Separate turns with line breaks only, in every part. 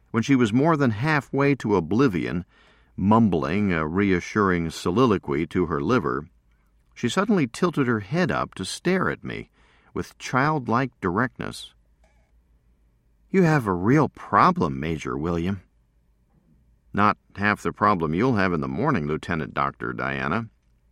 When she was more than halfway to oblivion, mumbling a reassuring soliloquy to her liver, she suddenly tilted her head up to stare at me with childlike directness. "You have a real problem, Major William." "Not half the problem you'll have in the morning, Lieutenant Dr. Diana."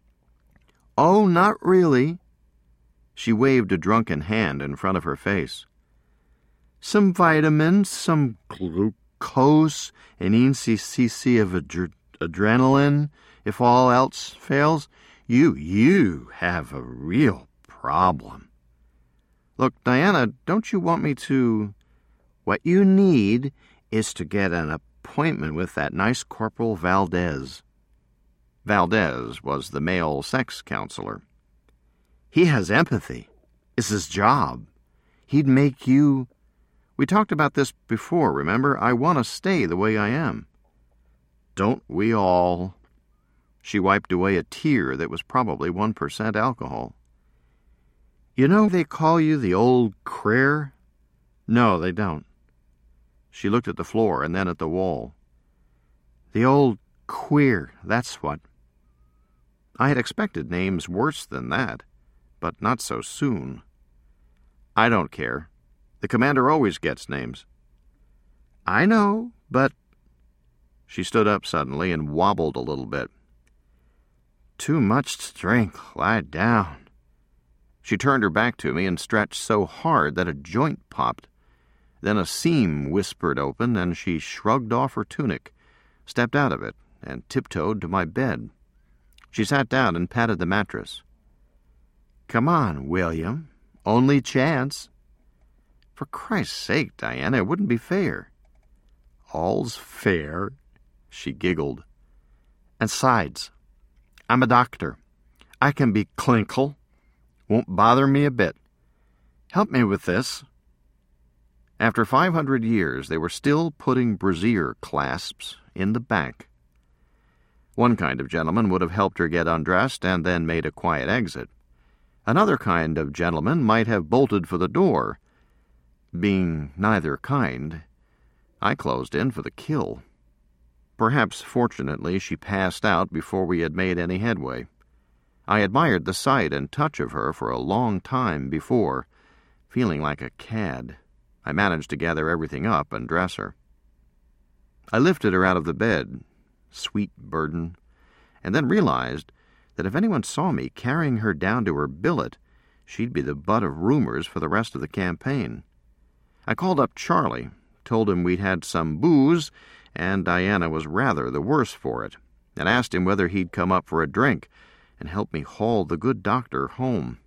"Oh, not really." She waved a drunken hand in front of her face. "Some vitamins, some glucose, an cc of adrenaline, if all else fails. You have a real problem." "Look, Diana, don't you want me to—" "What you need is to get an appointment with that nice Corporal Valdez." Valdez was the male sex counselor. "He has empathy. It's his job. He'd make you—" "We talked about this before, remember? I want to stay the way I am." "Don't we all?" She wiped away a tear that was probably 1% alcohol. "You know they call you the old Creer?" "No, they don't." She looked at the floor and then at the wall. "The old Queer, that's what." I had expected names worse than that, but not so soon. "I don't care. The commander always gets names." "I know, but—" She stood up suddenly and wobbled a little bit. "Too much strength. Lie down." She turned her back to me and stretched so hard that a joint popped. Then a seam whispered open, and she shrugged off her tunic, stepped out of it, and tiptoed to my bed. She sat down and patted the mattress. "Come on, William. Only chance." "For Christ's sake, Diana, it wouldn't be fair." "All's fair," she giggled. "And sides, I'm a doctor. I can be clinical. Won't bother me a bit. Help me with this." After 500 years, they were still putting brassiere clasps in the back. One kind of gentleman would have helped her get undressed and then made a quiet exit. Another kind of gentleman might have bolted for the door. Being neither kind, I closed in for the kill. Perhaps, fortunately, she passed out before we had made any headway. I admired the sight and touch of her for a long time before, feeling like a cad. I managed to gather everything up and dress her. I lifted her out of the bed, sweet burden, and then realized that if anyone saw me carrying her down to her billet, she'd be the butt of rumors for the rest of the campaign. I called up Charlie, told him we'd had some booze, and Diana was rather the worse for it, and asked him whether he'd come up for a drink and help me haul the good doctor home.